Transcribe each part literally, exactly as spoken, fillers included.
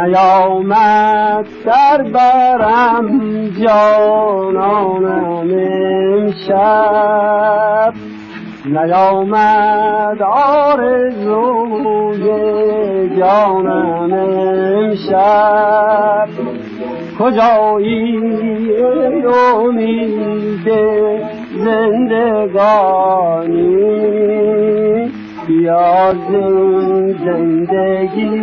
نیامد سر برم جانانم امشب، نیامد آرزوی جانم امشب. کجایی ای امید زندگانی، بیا زندگی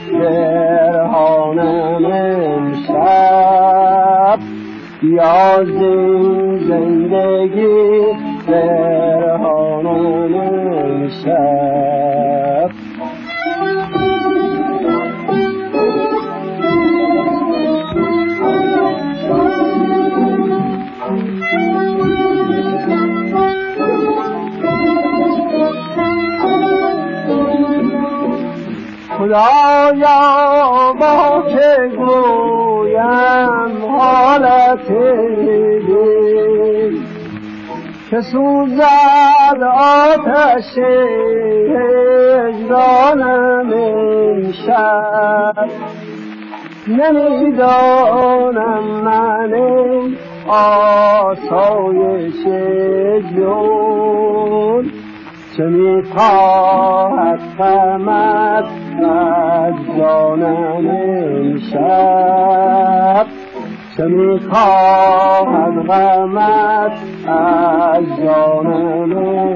برهانم امشب، بیا زندگی برهانم امشب. خدایا با که گویم حالت دل، که سوزد آتش هجرانم امشب. نمیدانم من آسایش جون، چه میخواهد غمت از جانم امشب، چه میخواهد غمت از جانم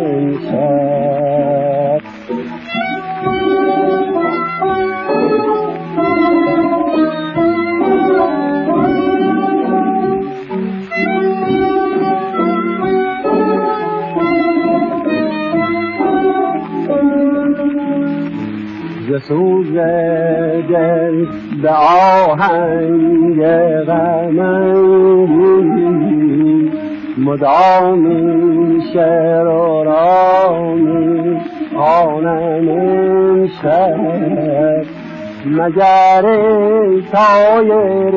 امشب. ز سوز دل به آهنگ غم‌انگیز، مدامی شعر و رامی خوانم امشب. مگر ای طایر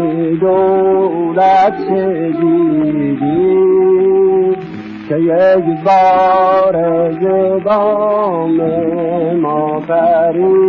دولت شنیدی، که یک بار ز بام ما پرید